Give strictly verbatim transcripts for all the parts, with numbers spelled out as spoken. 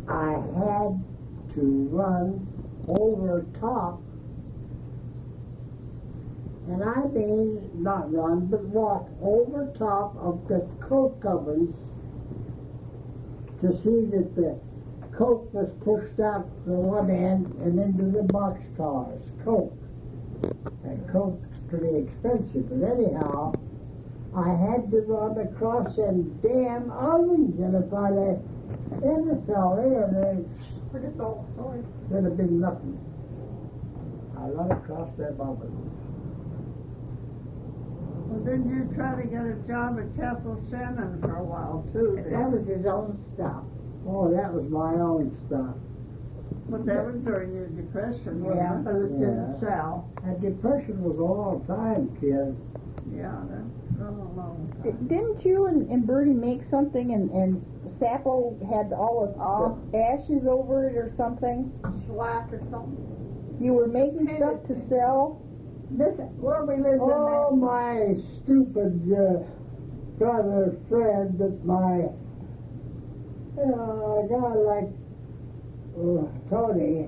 I had to run over top, and I mean not run, but walk over top of the coke ovens to see that the coke was pushed out from one end and into the boxcars. Coke. And coke's pretty expensive, but anyhow, I had to run across them damn ovens, and if I'd have ever fell in, Forget the whole story. there'd have been nothing. I run across them ovens. Well, didn't you try to get a job at Castle Shannon for a while, too? That was his own stuff. Oh, that was my own stuff. But that was during your depression, Yeah, wasn't it? But it yeah. didn't sell. That depression was a long time, kid. Yeah, that's a long D- time. didn't you and, and Bertie make something and, and Sappo had all the, Oh. the ashes over it or something? Schlack or something. You were making Painted stuff to thing. sell? This, where we lived Oh, in my stupid uh, brother Fred, that my uh, guy like uh, Tony,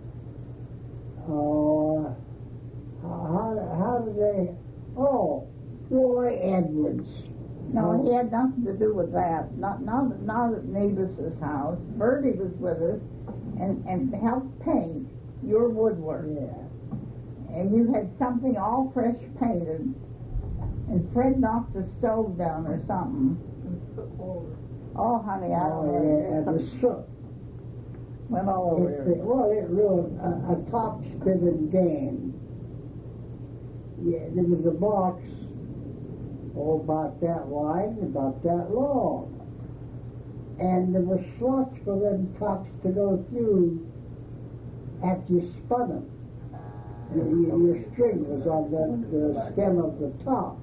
oh, uh, how, how did they, oh, Roy Edwards. No, he had nothing to do with that. Not not not at Mavis's house. Bertie was with us and, and helped paint your woodwork. Yeah. And you had something all fresh painted. And Fred knocked the stove down or something. Oh, honey, I don't Oh, know. yeah, and the soot. Went all over It, here. it, well, it ruined a, a top spinning game. Yeah, there was a box, oh, about that wide, about that long. And there were slots for them tops to go through after you spun them. Your, your, your string was on the, the stem of the top.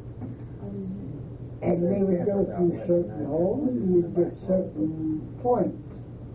And they would go through certain holes, and you'd get certain points.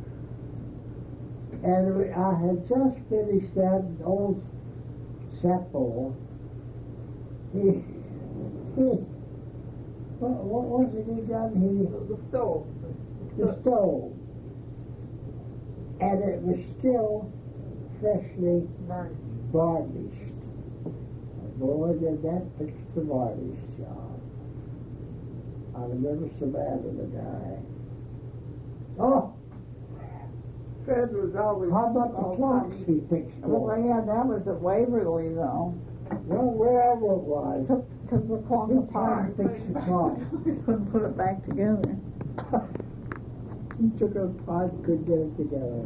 And we- I had just finished that old Sappo. He, he, what, what was it he done? He, The stove. the stove. And it was still freshly varnished. Boy, did that fix the varnish job. I remember so bad of the guy. Oh, Fred was always. how about the clocks he fixed Well, for? yeah, that was at Waverly, though. Well, wherever it was. Took, took the clock He apart. tried to fix the clock. Couldn't put it back together. He took it apart, couldn't get it together.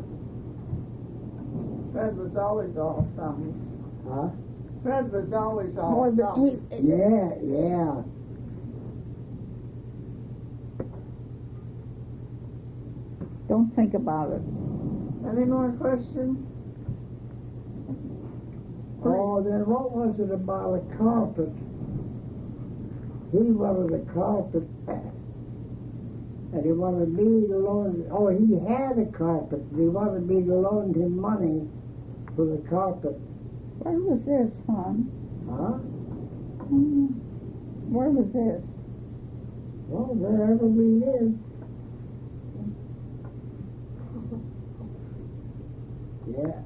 Fred was always all thumbs. Huh? Fred was always all Boy, but he, thumbs. Yeah, yeah. don't think about it. Any more questions? Oh, then what was it about a carpet? He wanted a carpet, and he wanted me to loan. Oh, he had a carpet, and he wanted me to loan him money for the carpet. Where was this, hon? Huh? Hmm. Where was this? Well, wherever we lived. Yeah.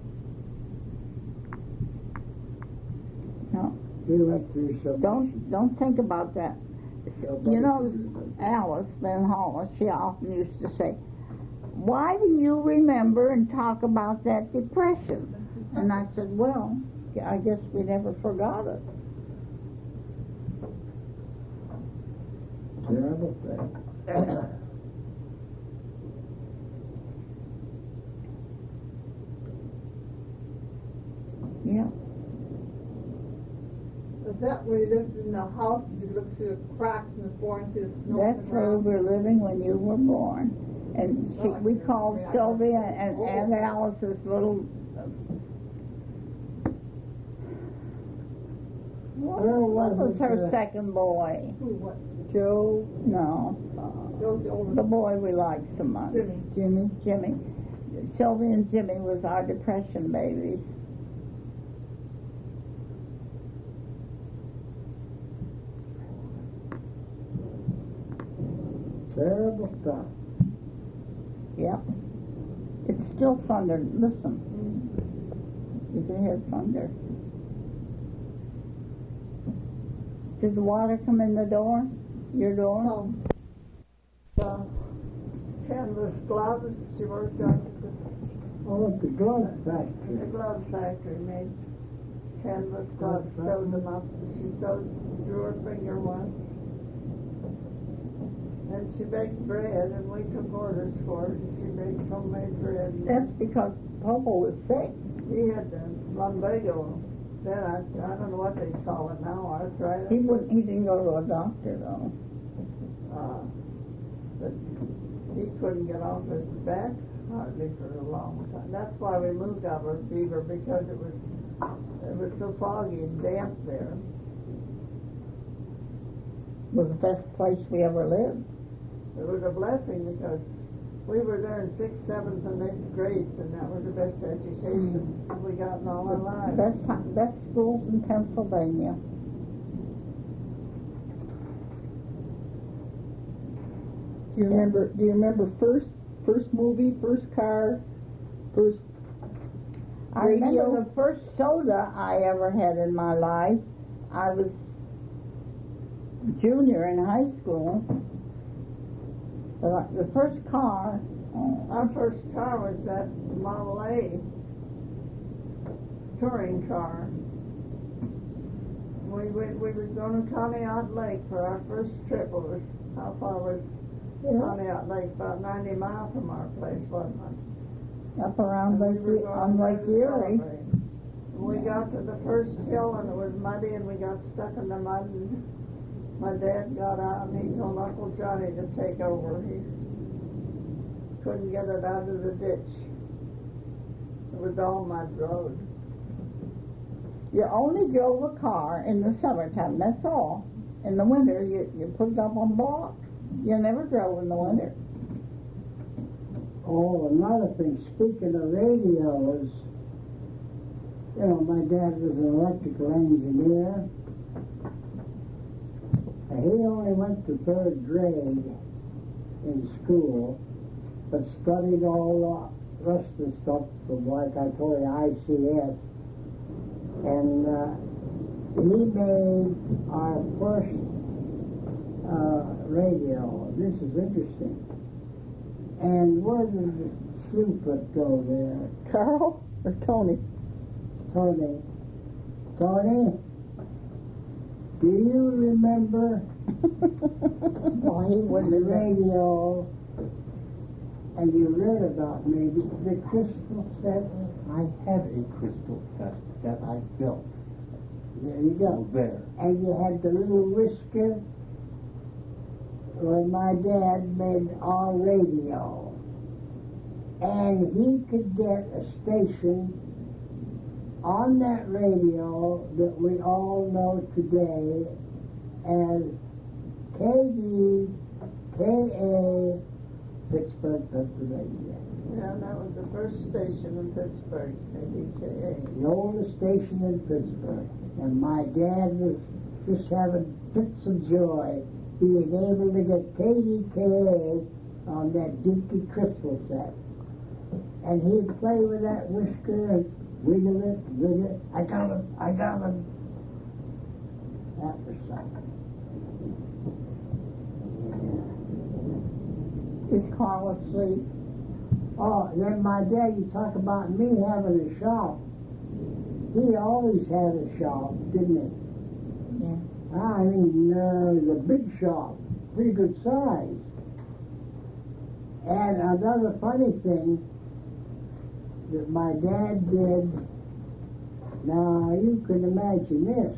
No. We went through some. Don't don't think about that. You know, Alice Van Hollis, she often used to say, "Why do you remember and talk about that depression?" And I said, "Well, I guess we never forgot it." Terrible thing. Yeah. Is that where you lived in the house? You look through the cracks in the floor and see the snow? That's where we were living when you were born. And she, we called Sylvia and Aunt Alice's little. What, Where what was was it, her uh, second boy? Who, what? Joe? No. Those the older. The boy we liked so much. Jimmy. Jimmy. Jimmy. Sylvia and Jimmy was our depression babies. Terrible stuff. Yep. It's still thunder. Listen. You can hear thunder. Did the water come in the door? Your door? Oh. Uh, canvas gloves. She worked on the, oh, at the glove factory. The glove factory made canvas gloves, sewed them up. She sewed through her finger once. And she baked bread, and we took orders for it, and she baked homemade bread. That's because Popo was sick. He had the lumbago. Then I, I don't know what they call it now, arthritis. He wouldn't. He didn't go to a doctor though. Uh, but he couldn't get off his back hardly for a long time. That's why we moved out of Beaver, because it was it was so foggy and damp there. It was the best place we ever lived. It was a blessing because we were there in sixth, seventh, and eighth grades, and that was the best education mm. we got in all our lives. Best best schools in Pennsylvania. Do you remember? Do you remember first first movie, first car, first I radio? remember the first soda I ever had in my life. I was junior in high school. The, the first car. Uh, Our first car was that Model A touring car. We we, we were going to Conneaut Lake for our first trip. It was, how far was yeah. Conneaut Lake? About ninety miles from our place, wasn't it? Up around Lake, we on Lake Erie. We got to the first hill and it was muddy and we got stuck in the mud. And my dad got out and he told Uncle Johnny to take over. He couldn't get it out of the ditch. It was all mud road. You only drove a car in the summertime, that's all. In the winter, you, you put it up on blocks. You never drove in the winter. Oh, another thing, speaking of radios, you know, my dad was an electrical engineer. He only went to third grade in school, but studied all the rest of the stuff from, like I told you, I C S. And uh, he made our first uh, radio. This is interesting. And where did the throughput go there? Carl or Tony? Tony. Tony? Do you remember Well, he wouldn't the have- radio, and you read about maybe the crystal set? I have a crystal set that I built. There you go. So there. And you had the little whisker. Well, my dad made our radio, and he could get a station on that radio that we all know today as K D K A, Pittsburgh, Pennsylvania. Yeah, that was the first station in Pittsburgh, K D K A. The oldest station in Pittsburgh. And my dad was just having fits of joy being able to get K D K A on that dinky crystal set. And he'd play with that whisker and wiggle it, wiggle it. I got him, I got him. That was something. Is Carl asleep? Oh, then my dad, you talk about me having a shop. He always had a shop, didn't he? Yeah. I mean, uh, the big shop, pretty good size. And another funny thing that my dad did, now you can imagine this.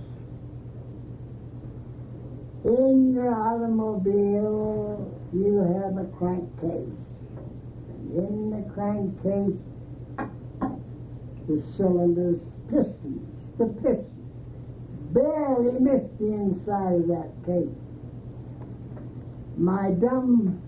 In your automobile, you have a crankcase. In the crankcase, the cylinders, pistons, the pistons, barely missed the inside of that case. My dumb,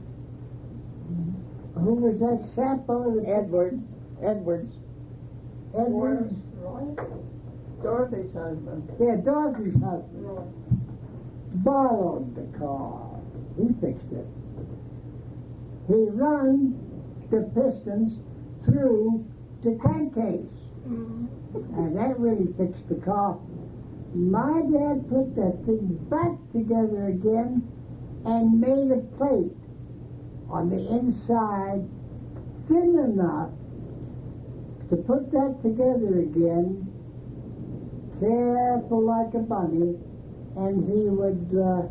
who was that sapper? Edward. Edwards. Edwards? Dorothy's husband. Yeah, Dorothy's husband. Roy. Borrowed the car. He fixed it. He run the pistons through the crankcase. And that really fixed the car. My dad put that thing back together again and made a plate on the inside thin enough to put that together again, careful like a bunny, and he would, uh,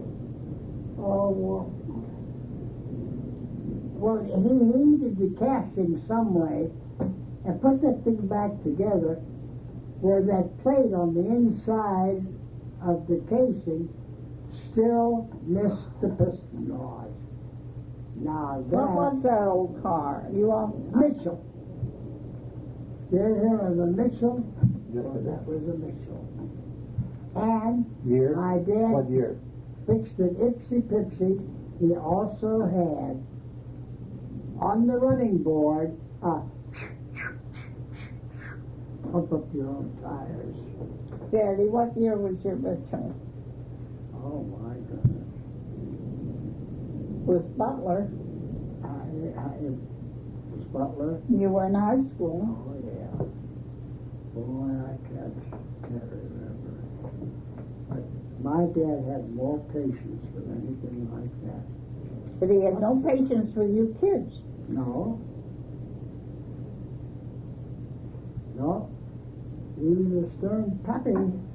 oh, well, he heated the casting some way and put that thing back together where that plate on the inside of the casing still missed the piston rods. Now that... What was that old car? You all... Mitchell. You ever heard of a Mitchell? Yes, Well, it that is. was a Mitchell. And Year? my dad What year? fixed it ipsy pipsy. He also had on the running board a pump up your own tires. Daddy, what year was your Mitchell? Oh my goodness. Was Butler. I, I was Butler. You were in high school. Oh yeah. Boy, I can't, can't remember. But my dad had more patience with anything like that. But he had no patience with you kids. No. No. He was a stern puppy.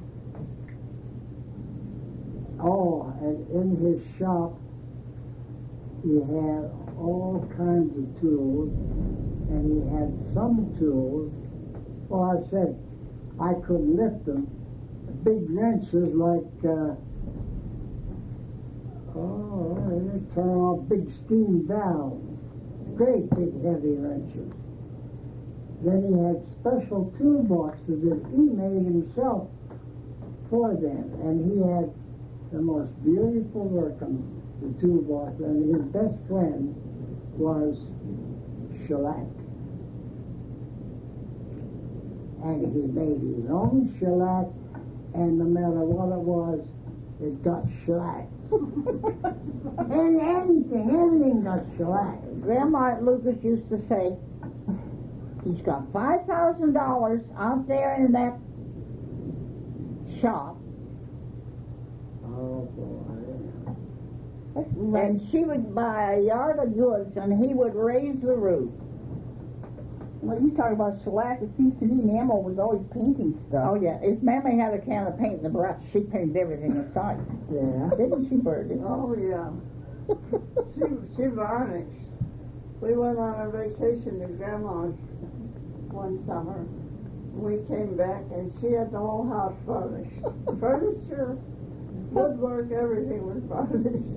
Oh, and in his shop, he had all kinds of tools, and he had some tools, well, I said I couldn't lift them. Big wrenches like, uh, oh, they turn off big steam valves. Great big heavy wrenches. Then he had special toolboxes that he made himself for them, and he had the most beautiful work on the toolbox, and his best friend was shellac. And he made his own shellac, and no matter what it was, it got shellac. And anything, everything got shellac. Grandma Lucas used to say, he's got five thousand dollars out there in that shop. Oh, boy. And she would buy a yard of goods, and he would raise the roof. When you talk about shellac, it seems to me Mammo was always painting stuff. Oh, yeah. If Mammy had a can of paint and a brush, she painted everything in sight. Yeah. Didn't she, Birdie? Oh, yeah. She, she varnished. We went on a vacation to Grandma's one summer. We came back, and she had the whole house varnished. Furniture, woodwork, everything was varnished.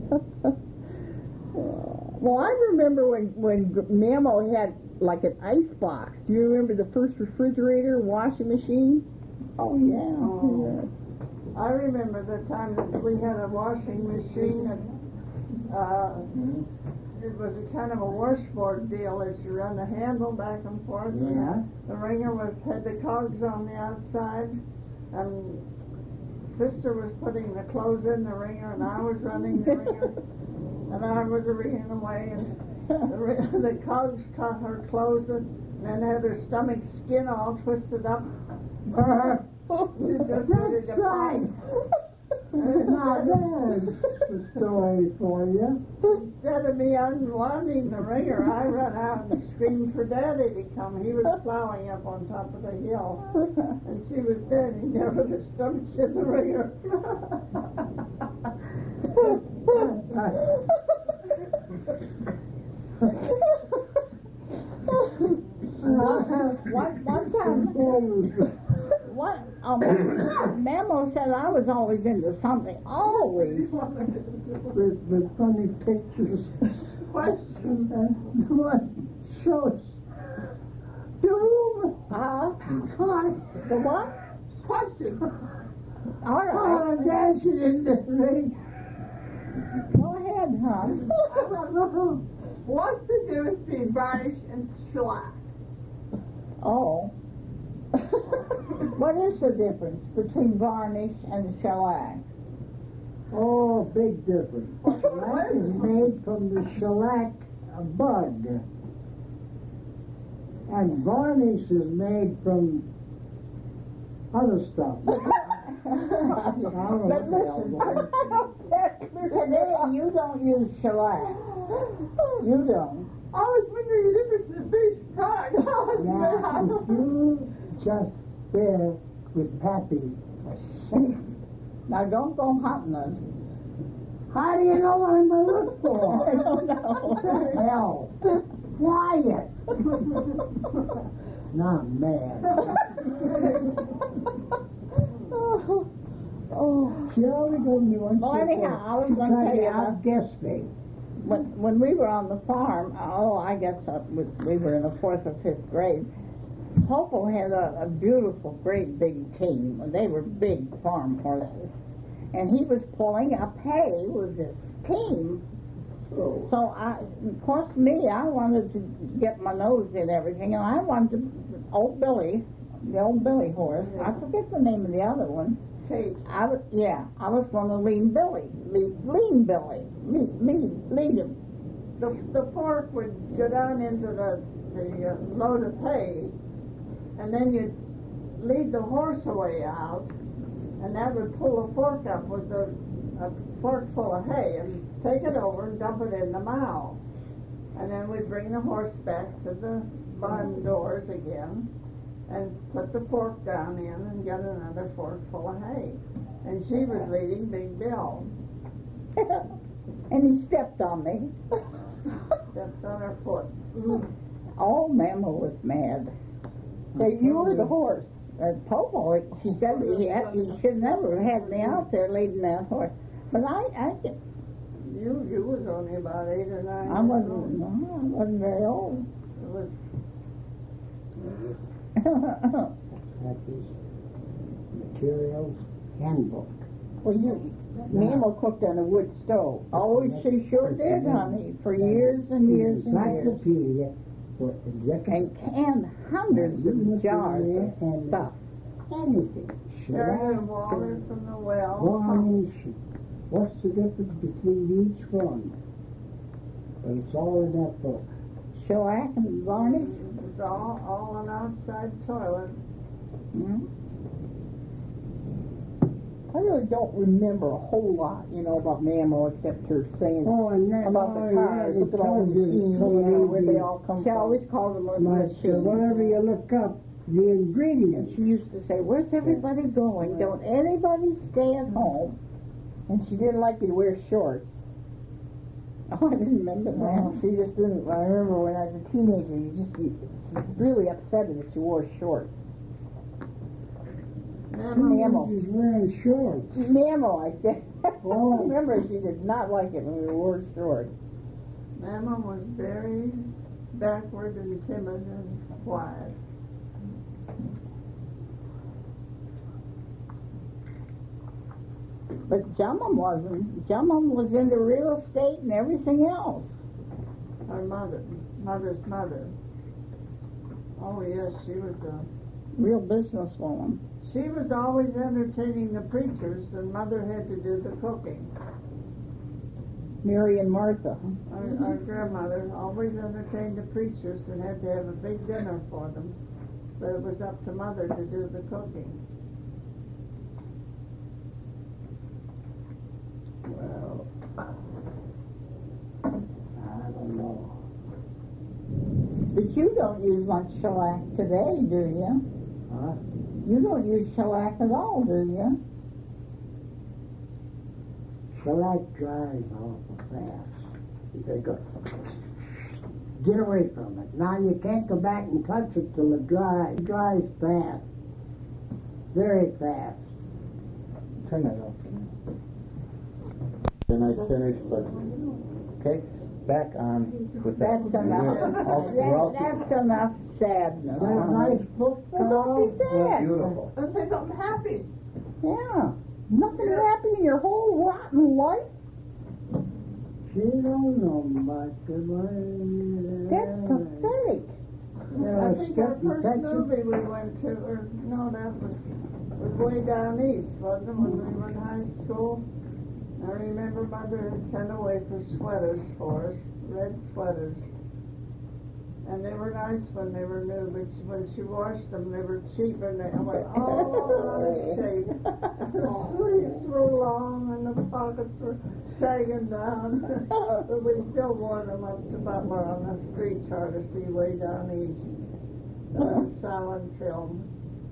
Well, I remember when, when Mammo had like an ice box. Do you remember the first refrigerator, washing machines? Oh, yeah. Oh. I remember the time that we had a washing machine and uh, it was a kind of a washboard deal as you run the handle back and forth. Yeah. And the wringer was had the cogs on the outside, and Sister was putting the clothes in the wringer, and I was running the wringer, and I was wringing away, and the, the cogs caught her clothes and then had her stomach skin all twisted up. She just ready That's to right. Now there's the story for you. Instead of me unwinding the wringer, I run out and screamed for Daddy to come. He was plowing up on top of the hill, and she was standing there with her stomach in the wringer. One, one time, what, um, Mammo said I was always into something. Always. with, with funny pictures. Question. And the one shows the room. Uh, Sorry. the what? Question. All right. Oh, I'm dashing in the ring. Go ahead, hon. What's the difference between varnish and shellac? Oh. What is the difference between varnish and shellac? Oh, big difference. Shellac is made from the shellac bug. And varnish is made from other stuff. But listen, today you don't use shellac. You don't. I was wondering the difference in the finished product. Now, if you just there with Pappy, Now don't go hunting us. how do you know what I'm going to look for? I don't know. Hell, quiet. Not mad. oh, oh. She only told me once Well, anyhow, I was she gonna tried tell to you about- outguess me. When when we were on the farm, oh, I guess uh, we, we were in the fourth or fifth grade. Popo had a, a beautiful, great big team. They were big farm horses, and he was pulling up hay with this team. Oh. So I, of course, me, I wanted to get my nose in everything, and I wanted to, old Billy, the old Billy horse. I forget the name of the other one. Tate. I was, yeah, I was going to lean Billy, lean, lean Billy, lean, lean, lean him. The, the fork would go down into the, the uh, load of hay, and then you'd lead the horse away out, and that would pull the fork up with a, a fork full of hay, and take it over and dump it in the mow. And then we'd bring the horse back to the barn doors again, and put the fork down in and get another fork full of hay. And she was leading Big Bill. And he stepped on me. Stepped on her foot. Oh, Mama was mad. Say, you were the horse. And Popo, she said he, had, he should never have had me out there leading that horse. But I, I, You you was only about eight or nine. I wasn't, no, I wasn't very old. It was Pappy's Materials Handbook. Well, you, Mama cooked on a wood stove. oh, she sure did, honey, for years and years and years. Encyclopedia for executive. And canned hundreds of jars of stuff. Anything. carrying water from the well. Varnish. What's the difference between each one? But it's all in that book. Shellac and varnish. It was all, all an outside toilet. Mm-hmm. I really don't remember a whole lot, you know, about Mammo except her saying Oh, and then about oh, the cars. yeah, Look at all the it tells you- machines, tells you know, you where the- they all come She from. always called them a But uh, machine. whenever you look up the ingredients, She used to say, "Where's everybody going? Don't anybody stay at home." And she didn't like you to wear shorts. Oh, I didn't remember Well, that. she just didn't. I remember when I was a teenager, you just you, she was really upset that you wore shorts. Mammo. she's wearing shorts. Mammo, I said. Oh. I remember she did not like it when we wore shorts. Mama was very backward and timid and quiet. But Jummum wasn't. Jummum was into real estate and everything else. Her mother, mother's mother. Oh yes, she was a. Real businesswoman. She was always entertaining the preachers, and mother had to do the cooking. Mary and Martha. Our, our grandmother always entertained the preachers and had to have a big dinner for them, but it was up to mother to do the cooking. Well, I don't know. But you don't use much shellac today, do you? Huh? You don't use shellac at all, do you? Shellac dries awful fast. You gotta go. Get away from it. Now you can't go back and touch it till it dries. It dries fast. Very fast. Turn that off. Then I finished, but okay. Back on with that. That's enough. All- we're all- That, that's enough sadness. That honey. nice book, Well, don't be Carl? sad. Beautiful. Let's say something happy. Yeah. Nothing happy in your whole rotten life? She don't know much about it. That's pathetic. Yeah, I think our Skip, first that's it. movie we went to, or no, that was was way down east, wasn't it, when we were in high school? I remember mother had sent away for sweaters for us, red sweaters. And they were nice when they were new, but she, when she washed them, they were cheap and they went all out of shape. The sleeves were long and the pockets were sagging down. But we still wore them up to Butler on the streetcar to see way down east. Uh, silent film.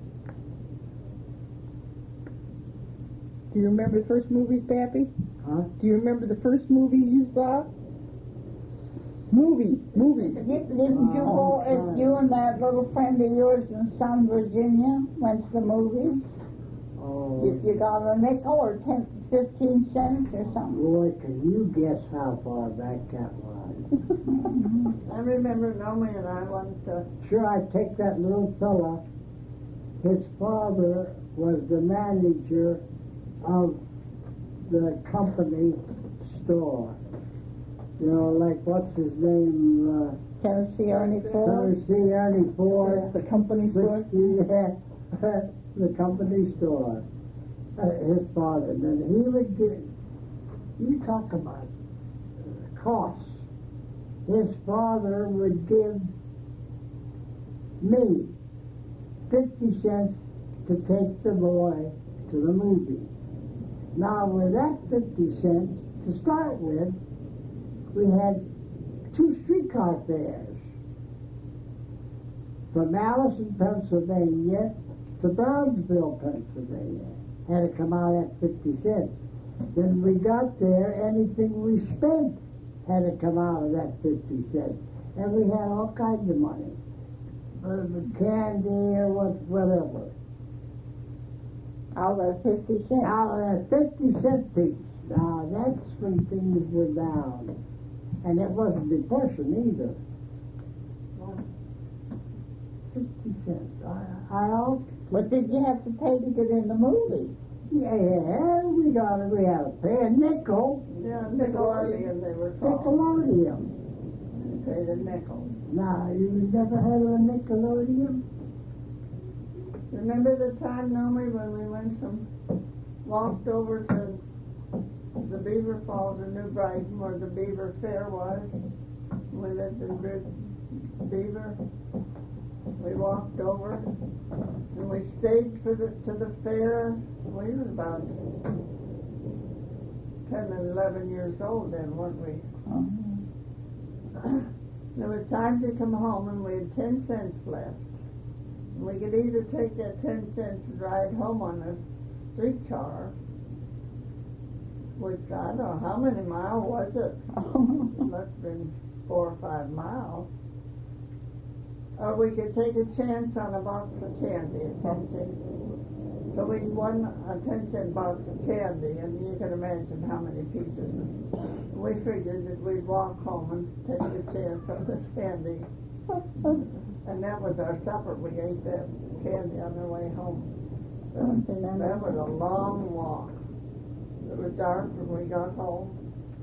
Do you remember the first movies, Pappy? Huh? Do you remember the first movies you saw? Movies, movies. Didn't you go, uh, you and that little friend of yours in Sun, Virginia, went to the movies? Oh, You, you got a nickel or ten, fifteen cents or something? boy, can you guess how far back that was? I remember Naomi and I went to, Sure, I take that little fella. His father was the manager of the company store. You know, like, what's his name? Uh, Tennessee Ernie Ford? Tennessee Ernie Ford. The company store? sixty, yeah, the company store. Uh, his father. And then he would get, you talk about costs. His father would give me fifty cents to take the boy to the movie. Now, with that fifty cents, to start with, we had two streetcar fares from Allison, Pennsylvania to Brownsville, Pennsylvania. Had to come out at fifty cents. Then we got there, anything we spent had to come out of that fifty cents. And we had all kinds of money. Uh, candy or what, whatever. Out of fifty cents? Out of that fifty cent piece. Now, that's when things were down. And it wasn't depression either. Fifty cents. I, I all, What did you have to pay to get in the movie? yeah, we got it. We had to pay a nickel. yeah, Nickelodeon they were called. Nickelodeon. They paid a nickel. Now, you never had a Nickelodeon? Remember the time, Naomi, when we went from, walked over to the Beaver Falls in New Brighton, where the Beaver Fair was? We lived in Brid- Beaver. We walked over, and we stayed for the to the fair. We was about ten and eleven years old then, weren't we? There was time to come home, and we had ten cents left. We could either take that ten cents and ride home on a streetcar, which I don't know, how many miles was it? It must have been four or five miles. Or we could take a chance on a box of candy, a ten cent. So we won a ten cent box of candy, and you can imagine how many pieces. We figured that we'd walk home and take a chance on the candy. And that was our supper. We ate that candy on our way home. That, that was a long walk. It was dark when we got home.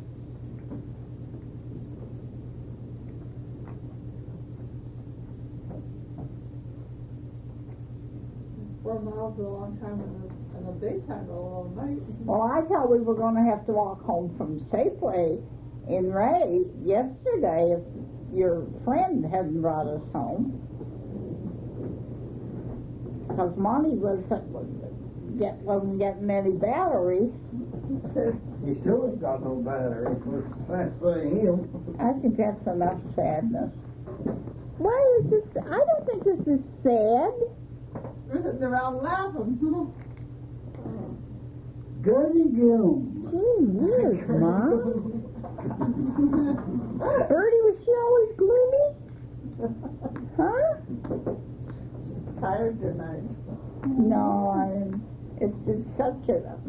Four miles is a long time in the, in the daytime, or all night. Well, I thought we were going to have to walk home from Safeway in Ray yesterday if your friend hadn't brought us home. Because Monty was, get, wasn't getting any battery. He still ain't got no battery. That's for him. I think that's enough sadness. Why is this? I don't think this is sad. We're sitting around laughing. Goody Goom. Gee whiz, Mom. Bertie, was she always gloomy? Huh? Tired tonight. No, I, it, it's such a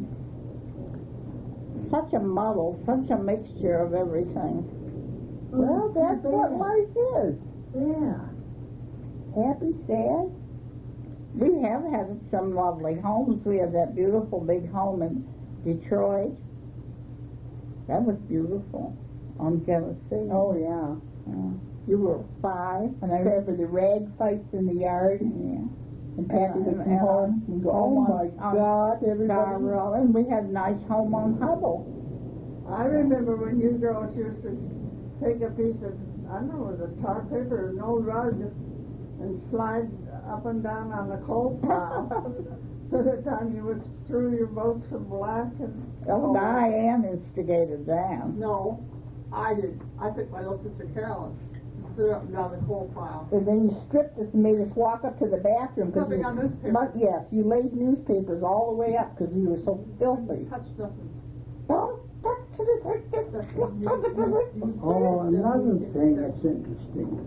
such a muddle, such a mixture of everything. Well, that's what life is. Yeah. Happy, sad. We have had some lovely homes. We had that beautiful big home in Detroit. That was beautiful on Genesee. Oh, yeah. Uh, You were five, And I remember the rag fights in the yard, yeah. and Pappy would And- come and home and go, oh home my on- on God, everybody. Scarborough, and we had a nice home on Hubble. I remember when you girls used to take a piece of I know it was a tar paper, an old rug, and slide up and down on the coal pile. By the time you was through, your boats were black and. Oh, Diane instigated that. No, I did. I took my little sister Carolyn and stood up and down the coal pile. And then you stripped us and made us walk up to the bathroom. Stuffing you, on newspapers. But yes, you laid newspapers all the way up because you were so filthy. Touched nothing. Oh, another thing that's interesting.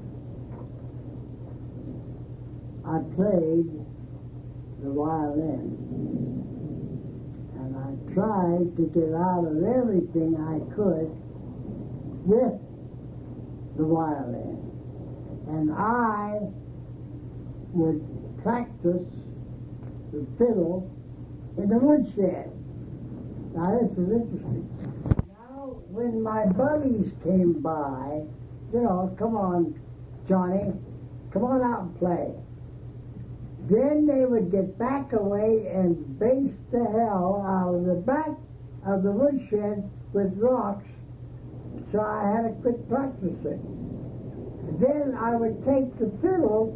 I played the violin, and I tried to get out of everything I could with the violin. And I would practice the fiddle in the woodshed. Now, this is interesting. Now, when my buddies came by, you know, come on, Johnny, come on out and play. Then they would get back away and bass the hell out of the back of the woodshed with rocks, so I had to quit practicing. Then I would take the fiddle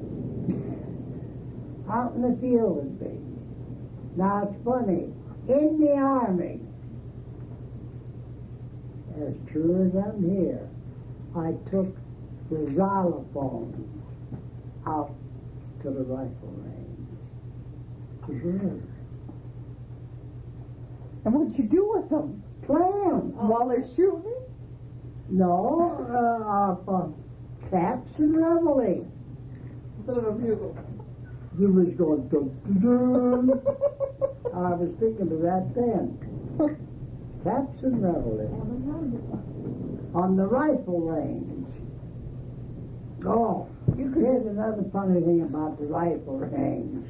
out in the field with me. Now, it's funny. In the Army, as true as I'm here, I took the xylophones out to the rifle range to hear. And what'd you do with them? Play them. While they're shooting? No, uh, uh, taps and reveille. Instead of a bugle. You was going dum dum dum. I was thinking of that then. Taps and reveille. On the rifle range. Oh, here's another funny thing about the rifle range.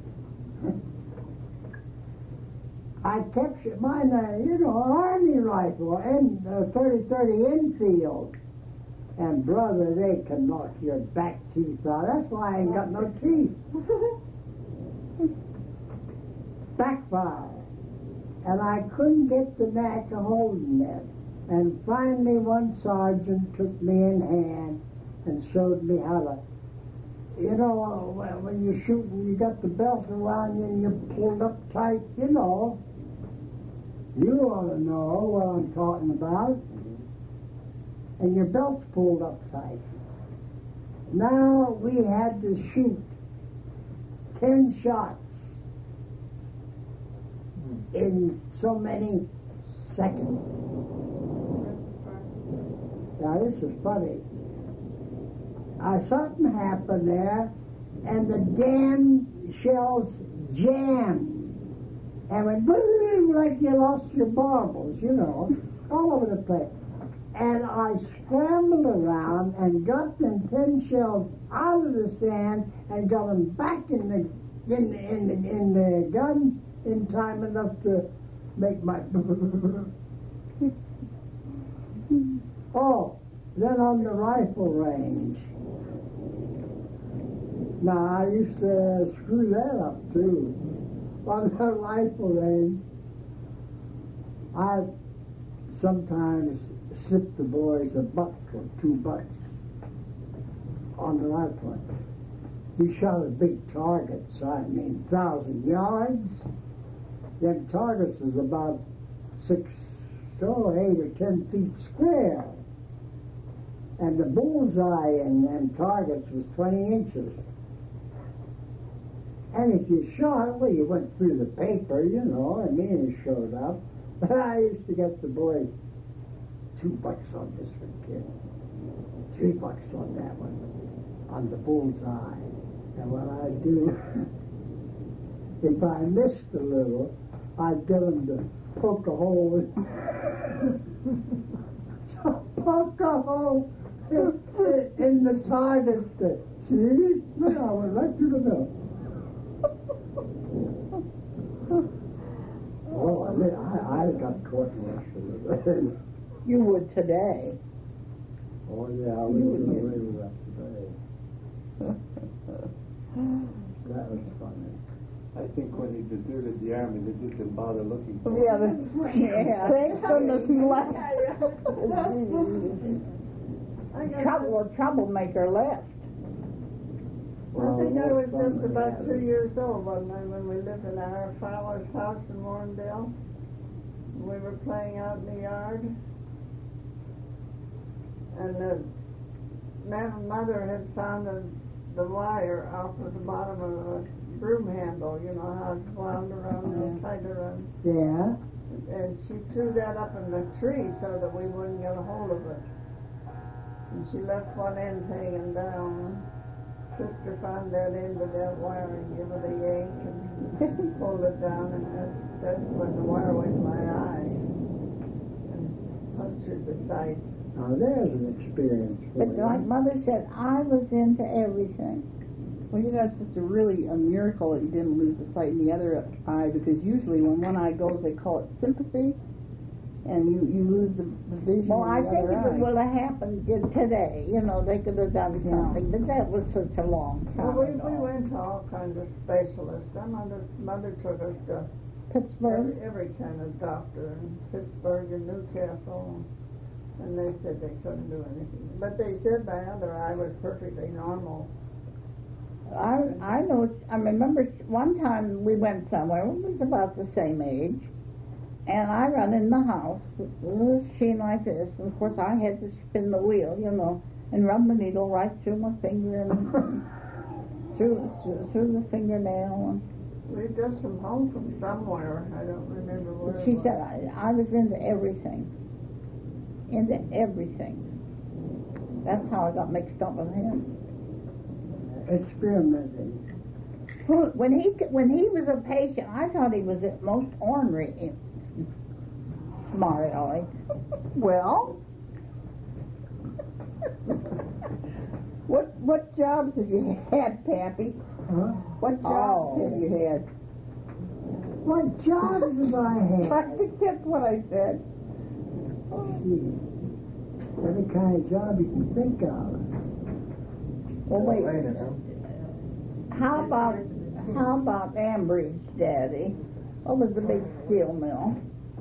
I kept mine, uh, you know, Army rifle and uh, thirty thirty Enfield. And brother, they can knock your back teeth out. That's why I ain't got no teeth. Backfire. And I couldn't get the knack of holding them. And finally one sergeant took me in hand and showed me how to, you know, when you're shooting, you got the belt around you and you're pulled up tight, you know. You ought to know what I'm talking about. And your belt's pulled up tight. Now we had to shoot ten shots in so many seconds. Now this is funny. Uh, something happened there, and the damn shells jammed. And went boom, like you lost your marbles, you know, all over the place. And I scrambled around and got them ten shells out of the sand and got them back in the in in the, in the gun in time enough to make my. Oh, then on the rifle range. Now I used to screw that up too. On the rifle range, I sometimes slip the boys a buck or two bucks on the rifle. We shot at big targets, I mean, thousand yards. Them targets is about six, oh, eight or ten feet square. And the bullseye in them targets was twenty inches. And if you shot, well, you went through the paper, you know, and then it showed up. But I used to get the boys two bucks on this one, kid. Three bucks on that one, on the bullseye. And what I'd do, if I missed a little, I'd get them to poke a hole in, poke a hole in, in the target. See? I would let you to know. Oh, I, mean, I, I got court martial. You would today. Oh, yeah, I would get away with that today. That was funny. I think when he deserted the army, they just didn't bother looking for Yeah, him. the, yeah. Thank goodness he left. trouble, a troublemaker left. I think I was just about Yeah. two years old one night when we lived in our father's house in Warrendale. We were playing out in the yard, and the man and mother had found the, the wire off of the bottom of a broom handle. You know how it's wound around and tied around. Yeah. And she threw that up in the tree so that we wouldn't get a hold of it. And she left one end hanging down. Sister found that end of that wire and gave it a yank and pulled it down, and that's, that's when the wire went in my eye and punctured the sight. Now there's an experience for But you. like Mother said, I was into everything. Well, you know, it's just a really a miracle that you didn't lose the sight in the other eye, because usually when one eye goes, they call it sympathy, and you, you lose the, the vision Well, in I the think other if it eye. would have happened t- today, you know, they could have done Yeah. something, but that was such a long Well, time we, ago. we went to all kinds of specialists. Our mother, mother took us to Pittsburgh. every, every kind of doctor in Pittsburgh and Newcastle, and they said they couldn't do anything. But they said my other eye was perfectly normal. I I know. I remember one time we went somewhere. We was about the same age, and I run in the house with a little machine like this. And of course, I had to spin the wheel, you know, and run the needle right through my finger and through through, through the fingernail. We just from home from somewhere. I don't remember where. And it she was. said I, I was into everything, into everything. That's how I got mixed up with him. Experimenting. When he when he was a patient, I thought he was the most ornery, smart aleck. Well, what what jobs have you had, Pappy? Huh? What jobs Oh. have you had? What jobs have I I had? think that's what I said. Gee, every kind of job you can think of. Well, wait. Wait a minute. How about how about Ambridge, Daddy? What was the big steel mill?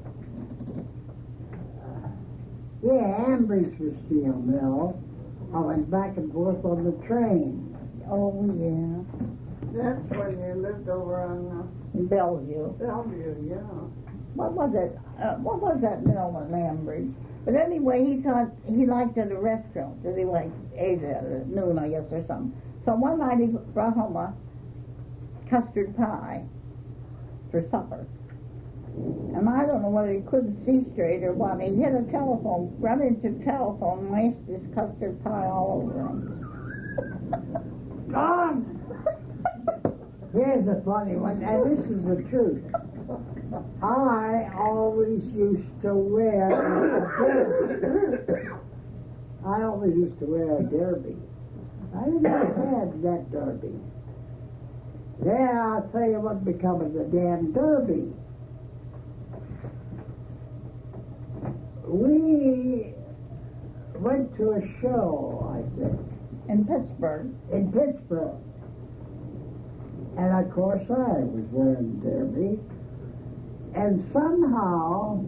Yeah, Ambridge was steel mill. I went back and forth on the train. Oh yeah, That's when you lived over on in Bellevue. uh, Bellevue, yeah. What was it? Uh, what was that mill in Ambridge? But anyway, he thought he liked it at a restaurant that he like ate at at noon, I guess, or something. So one night he brought home a custard pie for supper. And I don't know whether he couldn't see straight or what. He hit a telephone, run into the telephone, and iced his custard pie all over him. Gone! Here's a funny one, and this is the truth. I always used to wear a derby. I always used to wear a derby. I never had that derby. Yeah, I'll tell you what become of the damn derby. We went to a show, I think, In Pittsburgh. in Pittsburgh. And of course I was wearing derby. And somehow,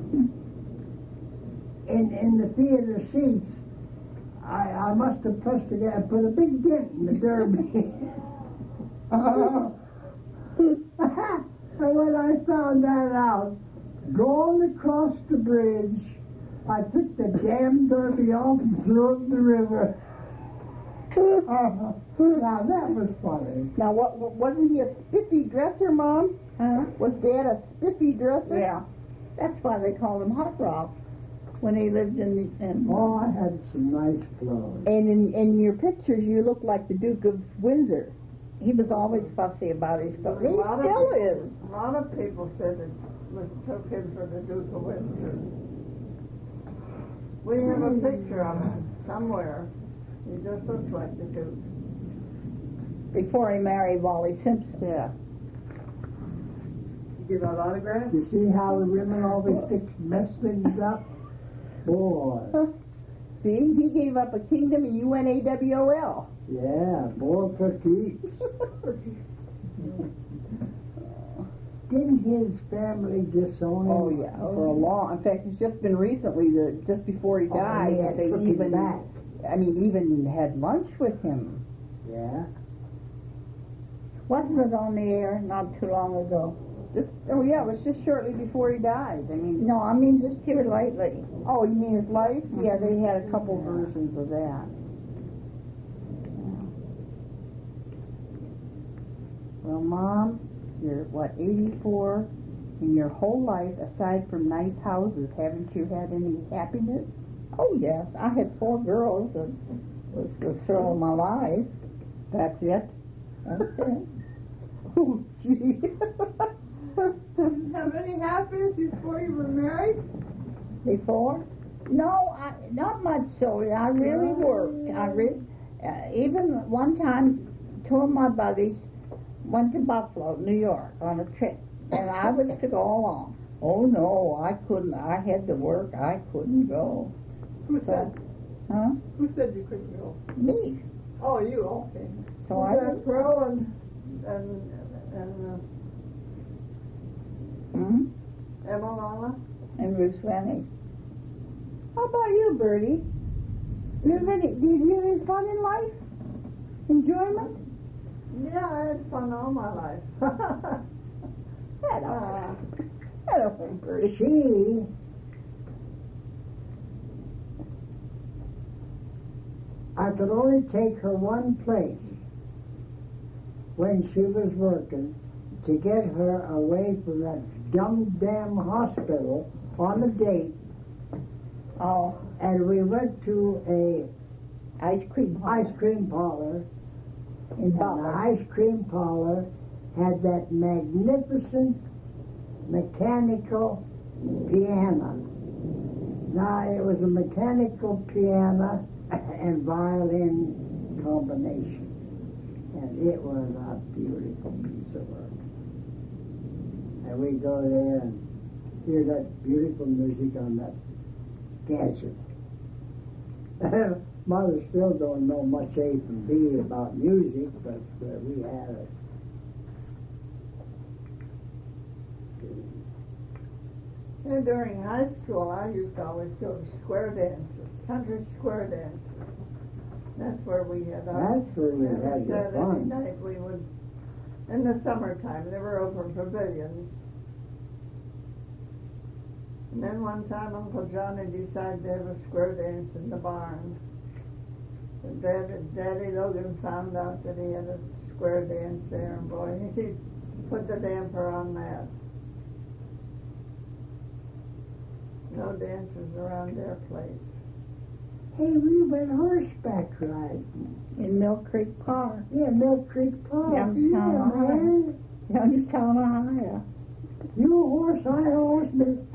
in in the theater seats, I, I must have pressed it and put a big dent in the derby. And when I found that out, going across the bridge, I took the damn derby off and threw it in the river. Now that was funny. Now, what, what wasn't he a spiffy dresser, Mom? Huh? Was Dad a spiffy dresser? Yeah. That's why they called him Hot Rock when he lived in. in Oh, I had some nice clothes. And in, in your pictures, you look like the Duke of Windsor. He was always fussy about his clothes. He A lot of still people- is. A lot of people said it mistook him for the Duke of Windsor. We have a picture of him somewhere. He just looks like the Duke. Before he married Wally Simpson. Yeah. You give out autographs? You see how the women always fix mess things up? Boy. See, he gave up a kingdom and you went A W O L. Yeah, boy for keeps. Didn't his family disown him? Oh yeah, for a long. In fact, it's just been recently that just before he Oh, died yeah, that they took him even back. I mean, even had lunch with him. Yeah. Wasn't it on the air not too long ago? Just oh yeah, it was just shortly before he died. I mean, No, I mean just here lately. oh, you mean his life? Yeah, they had a couple versions of that. Well, Mom, you're what, eighty-four? In your whole life, aside from nice houses, haven't you had any happiness? Oh yes, I had four girls that was the thrill of my life. That's it? That's it. Oh, gee. Have any happiness before you were married? Before? No, I, not much, Sylvia. I really worked. I re- uh, even one time, two of my buddies went to Buffalo, New York, on a trip, and I was to go along. Oh no, I couldn't. I had to work. I couldn't go. Who So, said? huh? Who said you couldn't go? Me. Oh, you. Okay. So I. That Pearl and and and Hmm? uh, Emma Lala. And Ruth Rennie. How about you, Bertie? Do you have any, do you have any fun in life? Enjoyment? Yeah, I had fun all my life. That uh, don't, that don't hurt, Bertie. She I could only take her one place when she was working to get her away from that dumb damn hospital on a date, Oh, and we went to a ice cream. ice cream parlor, in and the Butler. ice cream parlor had that magnificent mechanical piano. Now, it was a mechanical piano and violin combination, and it was a beautiful piece of work. And we go there and hear that beautiful music on that gadget. Mother still don't know much A from B about music, but uh, we had it. and during high school, I used to always go to square dances, country square dances. That's where we had our. That's where you every had your Saturday fun. night we would. In the summertime, they were open pavilions. And then one time Uncle Johnny decided to have a square dance in the barn. And Daddy, Daddy Logan found out that he had a square dance there, and boy, he put the damper on that. No dances around their place. Hey, we went horseback riding. In Mill Creek Park. Yeah, Mill Creek Park. Youngstown, yeah, Ohio. man. Youngstown, Ohio. You a horse, I a horse, but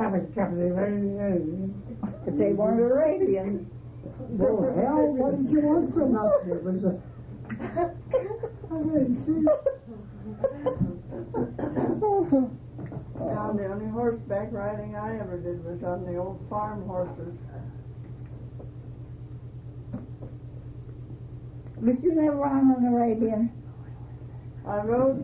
But they weren't Arabians. oh, hell, what did you want from us? It was a... I didn't see. Now, the only horseback riding I ever did was on the old farm horses. But you never rode an Arabian. I rode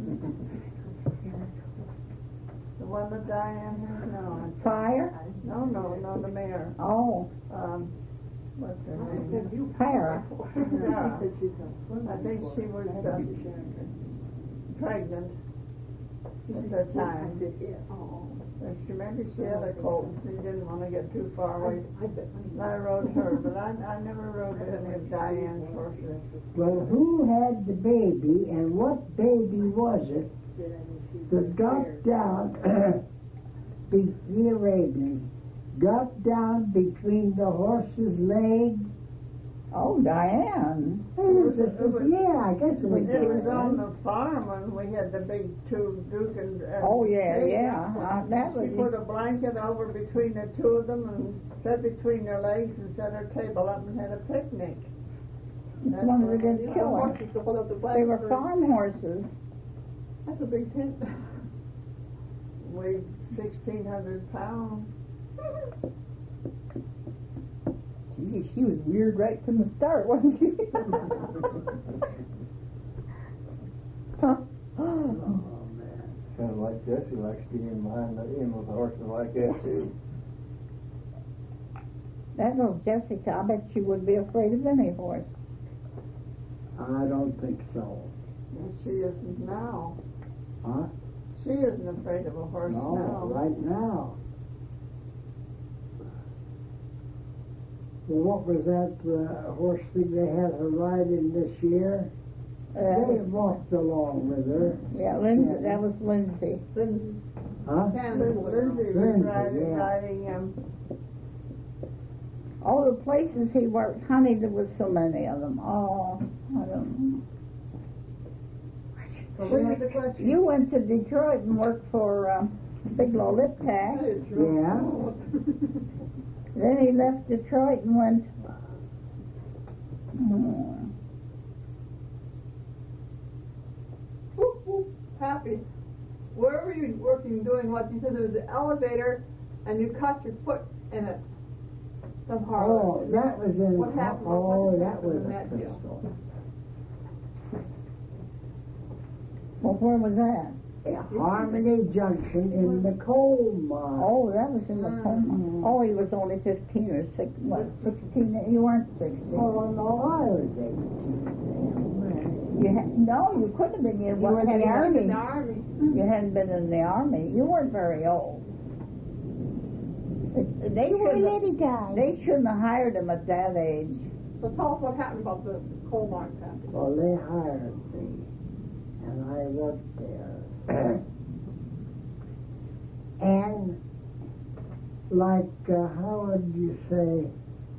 the one that Diane had. No, Fire? no, no, no, the mare. Oh, Um, what's her name? Para. Yeah. said she's not swimming. I think she was uh, pregnant at the time. I said, yeah. Oh. And she, maybe she had a colt, so she didn't want to get too far away. I bet And I rode her, but I, I never rode any of Diane's horses. Well, who had the baby, and what baby was it that got down, be, the Arabians, got down between the horse's legs? Oh, Diane. Hey, this is- yeah, I guess it was It was on Diane. the farm when we had the big two Duke and... and Oh, yeah, Kate. yeah. Uh, that She was put a blanket over between the two of them and sat between their legs and set her table up and had a picnic. it's one of the good killers. Horses to hold up the They were blackbird. farm horses. That's a big tent. Weighed sixteen hundred pounds. Gee, she was weird right from the start, wasn't she? Oh, man. Kind of like Jesse likes to get in behind the end with the horses like that too. That little Jessica, I bet she would be afraid of any horse. I don't think so. And she isn't now. Huh? She isn't afraid of a horse No, now. right now. Well, what was that uh, horse thing they had her riding this year? Uh, that They was, walked along with her. yeah, Lindsay, that was Lindsay. Lindsay. Huh? Candace Lin- was Lindsay was Lindsay, riding, yeah. riding him. All the places he worked, honey, there was so many of them. Oh, I don't know. So here's the question. You went to Detroit and worked for um, Bigelow Liptak. Yeah. Then he left Detroit and went. Hmm, Whoop, whoop, happy. Where were you working doing what? You said there was an elevator and you caught your foot in it. Somehow. Oh, that was in. What happened? Oh, What that happened was in a that deal? pistol. well, where was that? Yeah, Harmony Junction in the coal mine. Oh, that was in the Mm. home. Oh, he was only fifteen or six. What, sixteen? You weren't sixteen. Oh, no, I was eighteen. You ha- no, you couldn't have been. You, You were were in the in army. the army. You hadn't been in the army. You weren't very old. It- They You were a shouldn't. little guy. They shouldn't have hired him at that age. So tell us what happened about the coal mine, Pappy. Well, they hired me, and I worked there. And, like, uh, how would you say?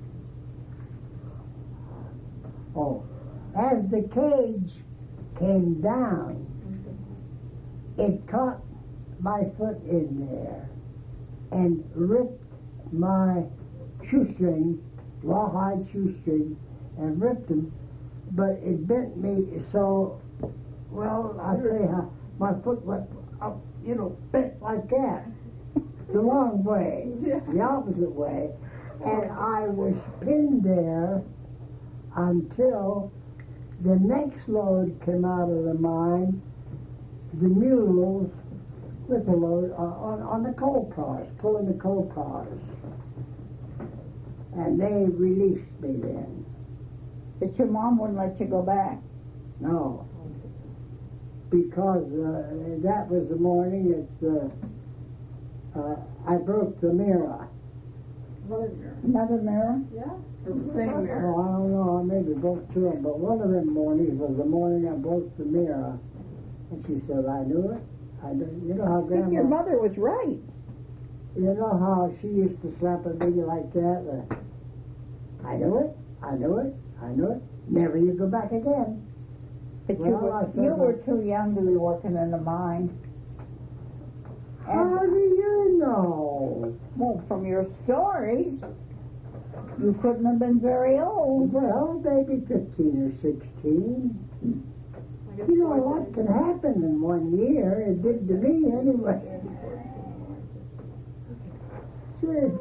Oh, as the cage came down, it caught my foot in there and ripped my shoestrings, rawhide shoestrings, and ripped them. But it bent me so, well, I tell you how, my foot went up, you know, bent like that, the wrong way, the opposite way, and I was pinned there until the next load came out of the mine, the mules with the load uh, on, on the coal cars, pulling the coal cars. And they released me then. But your mom wouldn't let you go back. No. Because uh, that was the morning that uh, uh, I broke the mirror. Another mirror. Another mirror? Yeah? The same mirror. Oh, I don't know, I maybe broke two of them, but one of them mornings was the morning I broke the mirror. And she said, I knew it. I knew, you know how I think your Grandma, mother was right. you know how she used to slap a baby like that? Uh, I knew it, I knew it, I knew it. Never you go back again. But Well, you I were, said you were that- too young to be working in the mine. How do you know? Well, from your stories, you couldn't have been very old. Well, maybe fifteen or sixteen. I guess You know, fourteen. what can happen in one year? It did to me anyway. See,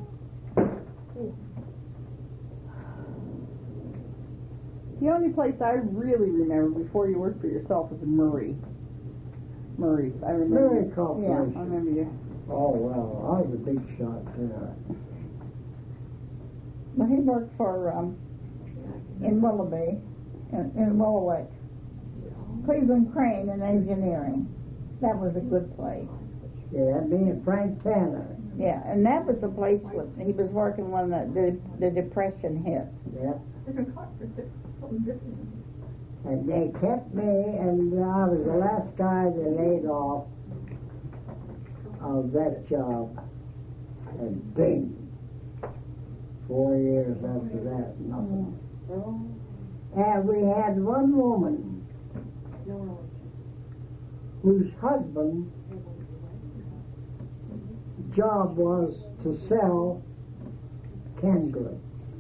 The only place I really remember before you worked for yourself was Murray. Murray's. I remember. Murray Yeah, Corporation. I remember you. oh, well, I was a big shot there. But he worked for, um, in Willoughby, in, in Willowick, Cleveland Crane in engineering. That was a good place. Yeah, me and Frank Tanner. Yeah, and that was the place where he was working when the, the, the Depression hit. Yeah. Different car, something different. And they kept me, and I was the last guy they laid off of that job. And bing, four years after that, nothing. And we had one woman whose husband job was to sell canned goods.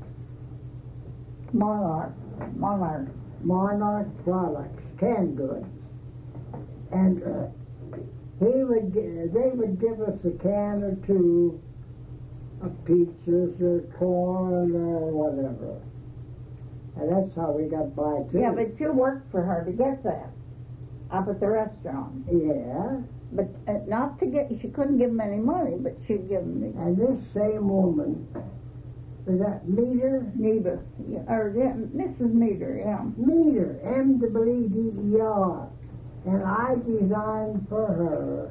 Monarch, Monarch. Monarch products, canned goods, and uh, he would, gi- they would give us a can or two of peaches or corn or whatever, and that's how we got by too. Yeah, but you worked for her to get that up at the restaurant. Yeah, But uh, not to get, she couldn't give him any money, but she'd give him the, and this same woman is that Meter? Nevis, yeah, or yeah, Missus Meter, yeah. Meter, M E D E R. And I designed for her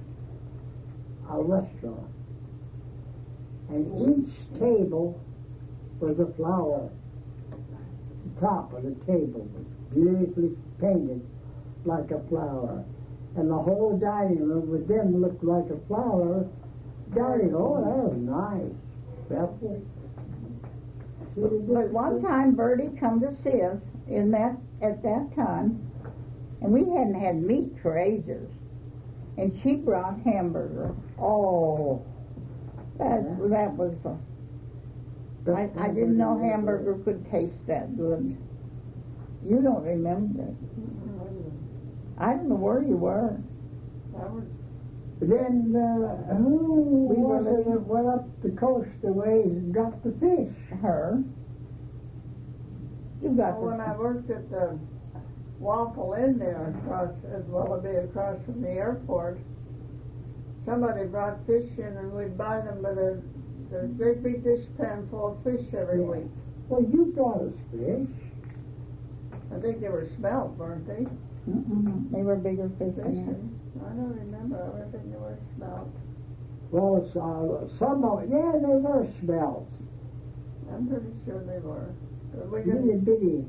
a restaurant. And each table was a flower. The top of the table was beautifully painted like a flower. And the whole dining room would then look like a flower. Dining, oh, that was nice. Vessels. See the But one difference? time Bertie come to see us in that at that time, and we hadn't had meat for ages, and she brought hamburger. Oh, that that was. A, I I didn't know hamburger could taste that good. You don't remember it. I don't know where you were. That was Then uh, who We were was it that went up the coast a ways and got the fish? Her. You got well, when I the. worked at the Waffle Inn there across, as well as be across from the airport, somebody brought fish in and we'd buy them with a, a great big dish pan full of fish every Yeah. week. Well, you brought us fish. I think they were smelt, weren't they? Mm-mm, they were bigger fish Fish. than that. I don't remember. I think they were smelt. Well, so, some of yeah, they were smelts. I'm pretty sure they were. But we Bitty didn't. bitty.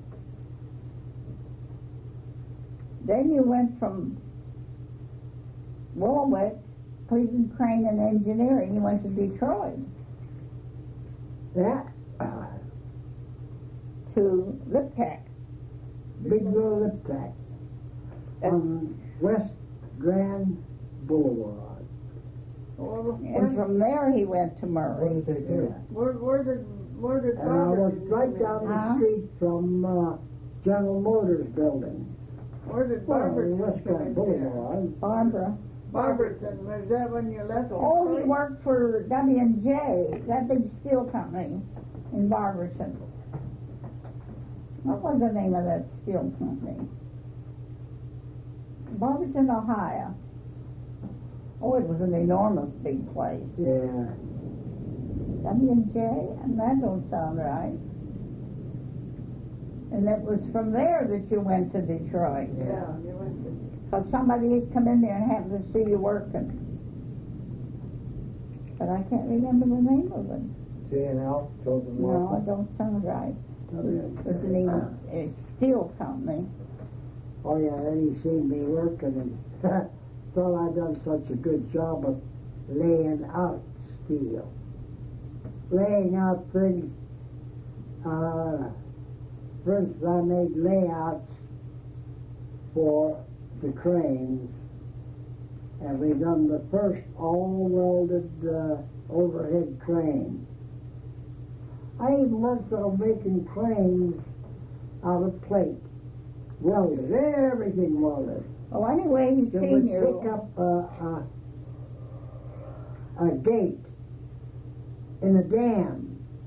Then you went from Woolwick, Cleveland Crane and Engineering, you went to Detroit, That uh, to Liptac. Big Little Lip Tack on West Grand Boulevard. Well, And where, from there he went to Murray. What did they do? where, where did where did And I was Barberton right come in? down the Huh? street from uh, General Motors building. Where did Well, Barberton West come Grand in here? Boulevard. Barbara. Barberton, was that when you left? Oh, he Detroit? worked for W and J, that big steel company in Barberton. What was the name of that steel company? Barberton, Ohio. Oh, it was an enormous big place. Yeah. W and J, and that don't sound right. And it was from there that you went to Detroit. Yeah, you went to. Because somebody had come in there and happened to see you working. But I can't remember the name of it. J and L, Joseph No, it Walker. don't sound right. It was an e- a steel company. Oh yeah, then he seen me working and thought I'd done such a good job of laying out steel. Laying out things, uh, for instance, I made layouts for the cranes, and we done the first all-welded uh, overhead crane. I even worked on making cranes out of plate, welded, everything welded. Well, anyway, he That seen would you. pick up a, a, a gate in a dam,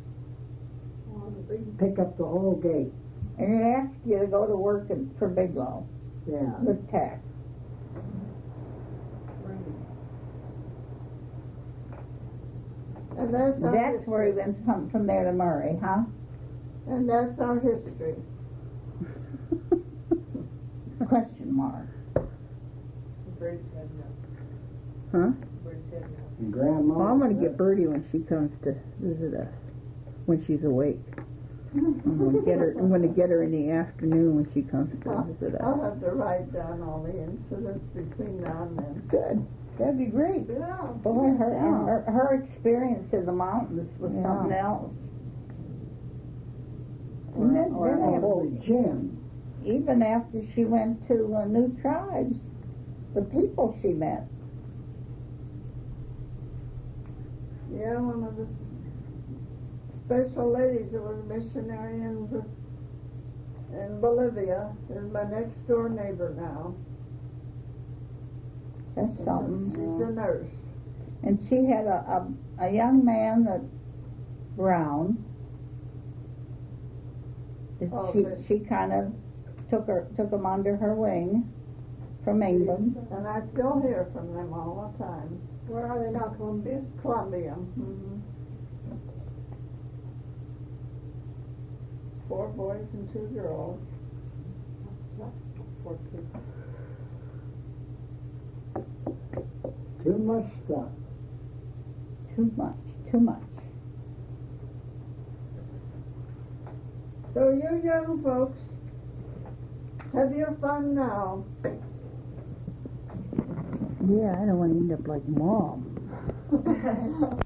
pick up the whole gate. And he asked you to go to work in, for Bigelow, Yeah. with tack. And that's our That's history. where he went from, from there to Murray, huh? And that's our history. Question mark. Bird's head no. Huh? Bird's head no. And Grandma. Well, I'm going to get Bertie when she comes to visit us, when she's awake. I'm going to get her. I'm going to get her in the afternoon when she comes to I'll, visit I'll us. have to write down all the incidents between now and then. Good. That'd be great. Yeah. Boy, her, Yeah. her, her experience in the mountains was Yeah. something else. Or, And then, or, then or after- old Jim. even after she went to uh, New Tribes, the people she met. Yeah, one of the special ladies who was a missionary in, Bo- in Bolivia is my next door neighbor now. That's She's a- something. She's a nurse. And she had a, a, a young man that Brown. that Oh, she but- she kind of took her took him under her wing from England. And I still hear from them all the time. Where are they now, Columbia? Columbia. hmm Four boys and two girls. Poor kids. Too much stuff. Too much, too much. So you young folks, have your fun now. Yeah, I don't want to end up like Mom.